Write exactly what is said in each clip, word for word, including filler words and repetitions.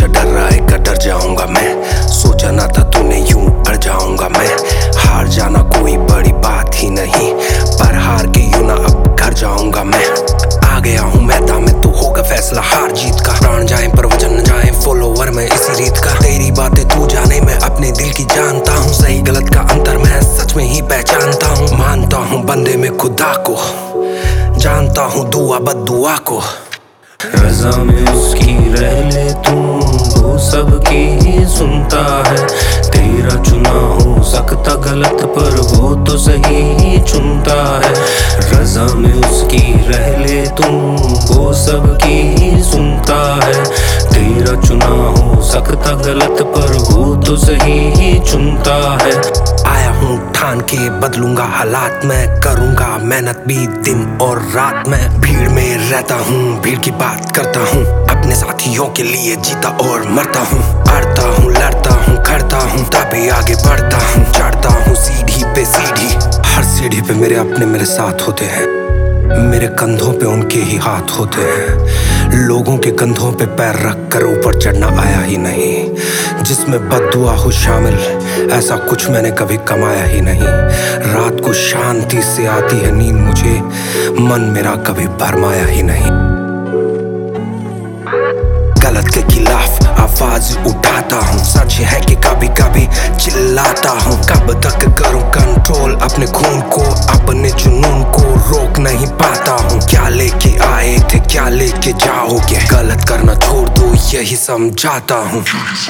सोचा डर रहा है का डर जाऊंगा मैं, सोचा ना था तूने यूं अड़ जाऊंगा मैं। हार जाना कोई बड़ी बात ही नहीं, पर हार के यूं ना अब घर जाऊंगा मैं। आ गया हूँ मैदान में, तो होगा फैसला हार जीत का। प्राण जाए पर वचन न जाए, फॉलोवर में इसी रीत का। तेरी बातें तू जाने, मैं अपने दिल की जानता हूँ। सही गलत का अंतर मैं सच में ही पहचानता हूँ। मानता हूँ बंदे में खुदा को, जानता हूँ दुआ बद्दुआ को। रज़ा में उसकी रह ले तू, वो सबकी ही सुनता है। तेरा चुना हो सकता गलत, पर वो तो सही ही चुनता है। रज़ा में उसकी रह ले तू, वो सबकी ही सुनता है। तेरा चुना हो सकता गलत, पर वो तो सही ही चुनता है। आया हूँ ठान के बदलूंगा हालात, मैं करूंगा मेहनत भी दिन और रात। मैं भीड़ में रहता हूँ, भीड़ की बात करता हूँ, अपने साथियों के लिए जीता और मरता हूँ। अड़ता हूँ, लड़ता हूँ, खड़ता हूँ, तभी आगे बढ़ता हूँ। चढ़ता हूँ सीढ़ी पे सीढ़ी, हर सीढ़ी पे मेरे अपने मेरे साथ होते हैं। मेरे कंधों पे उनके ही हाथ होते हैं। लोगों के कंधों पे पैर रख कर ऊपर चढ़ना आया ही नहीं। जिसमें बद्दुआ हो शामिल, ऐसा कुछ मैंने कभी कमाया ही नहीं। रात को शांति से आती है नींद मुझे, मन मेरा कभी भरमाया ही नहीं। गलत के खिलाफ आवाज उठाता हूँ, सच है कि कभी कभी चिल्लाता हूँ। कब तक करूँ कंट्रोल अपने खून को, अपने जुनून को रोक नहीं पाता हूँ। क्या लेके आए थे क्या लेके जाओगे, गलत करना छोड़ दो यही समझाता हूँ।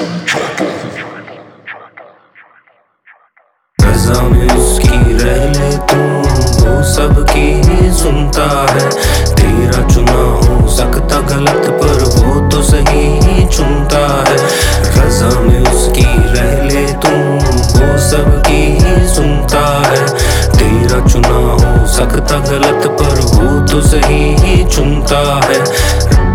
रज़ा में उसकी रह ले तू, वो सबकी ही सुनता है। तेरा चुना हो सकता गलत, पर वो तो सही ही चुनता है। रज़ा में उसकी रह ले तू, वो सबकी ही सुनता है। तेरा चुना हो सकता गलत, पर वो तो सही ही चुनता है।